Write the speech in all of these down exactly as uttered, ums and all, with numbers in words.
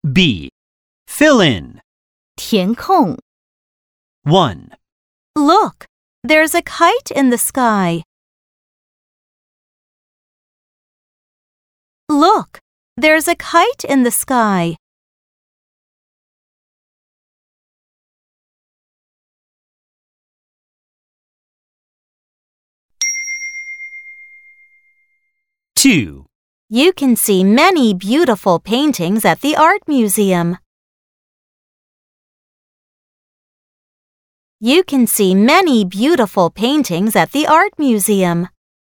B. Fill in. 填空 one, Look, there's a kite in the sky. Look, there's a kite in the sky. two, You can see many beautiful paintings at the art museum. You can see many beautiful paintings at the art museum.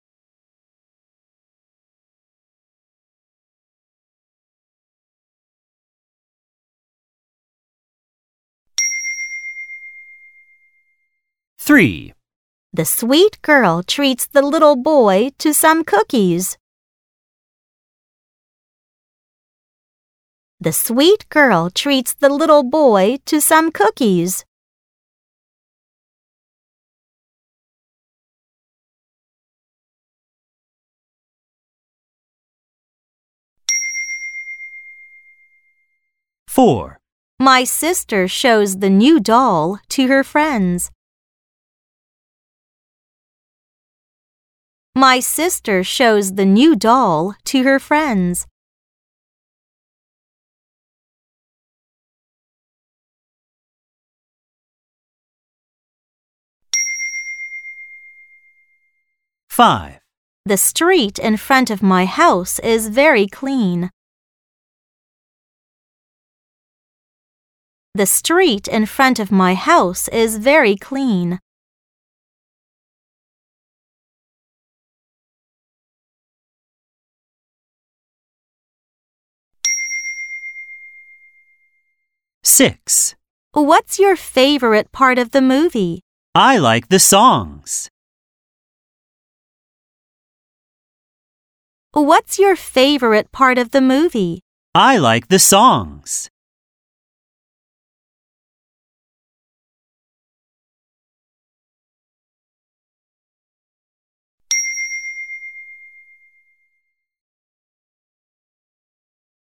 three, The sweet girl treats the little boy to some cookies. The sweet girl treats the little boy to some cookies. four, My sister shows the new doll to her friends. My sister shows the new doll to her friends. five, The street in front of my house is very clean. The street in front of my house is very clean. six. What's your favorite part of the movie? I like the songs. What's your favorite part of the movie? I like the songs.